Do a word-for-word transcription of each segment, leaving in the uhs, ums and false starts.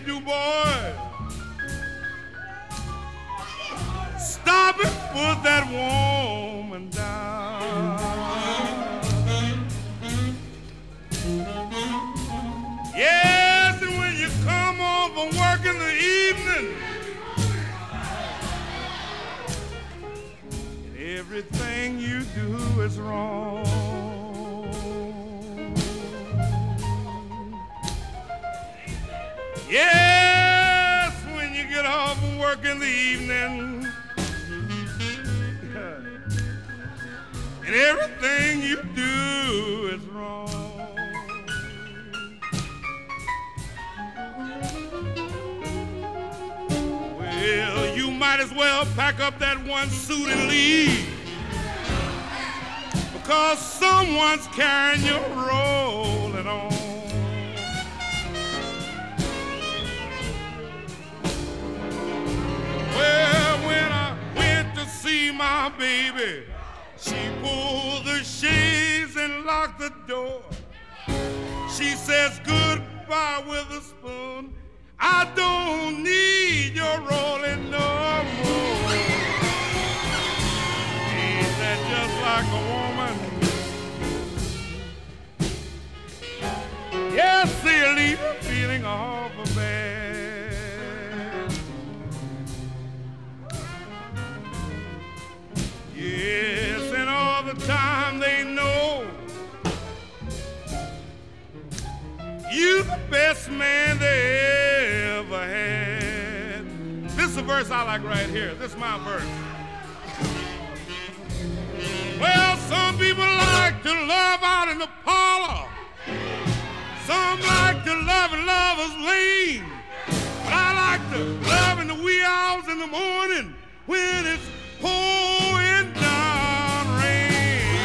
do, boy. Stop and put that woman down. Yes, and when you come home from work in the evening, everything you do is wrong. Yes, when you get off from work in the evening, and everything you do is wrong. Well, you might as well pack up that one suit and leave, because someone's carrying you rolling on. Well, when I went to see my baby, she pulled the shades and locked the door. She says goodbye with a spoon. I don't need your rolling no more. Ain't that just like a woman? Yes, they'll leave you feeling awful bad. Yes, and all the time they know you the best man they ever had. This is a verse I like right here. This is my verse. Well, some people like to love out in the parlor. Some like to love and love is lame. But I like to love in the wee hours in the morning when it's pouring down rain.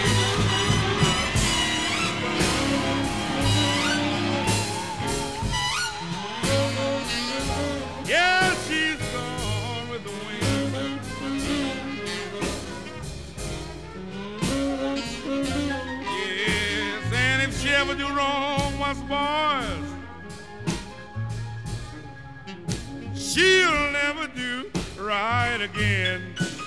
Yeah, she's gone with the wind. Yes, and if she ever do wrong once, boys, she'll never do right again.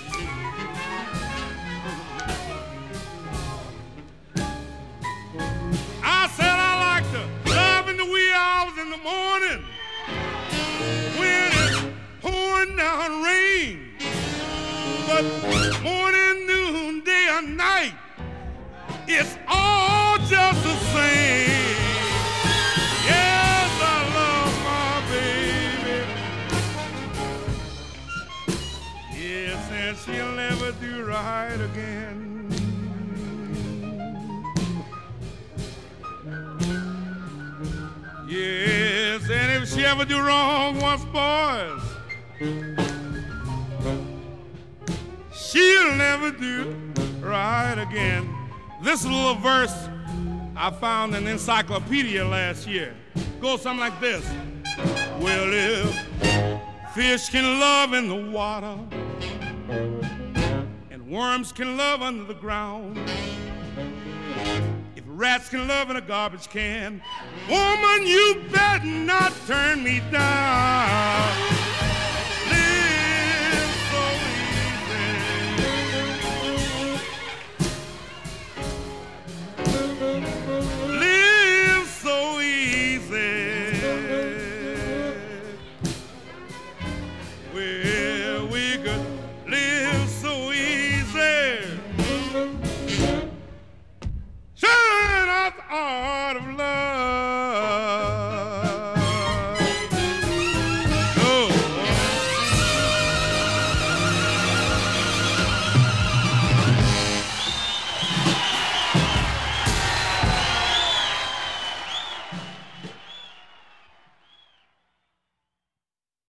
I said I like to love in the wee hours in the morning when it's pouring down rain. But morning, noon, day, or night, it's all just the same. Yes, I love my baby. Yes, and she'll never do right again. Yes, and if she ever do wrong once, boys, she'll never do right again. This little verse I found in the encyclopedia last year goes something like this. Well, if fish can love in the water and worms can love under the ground, rats can love in a garbage can, woman, you better not turn me down.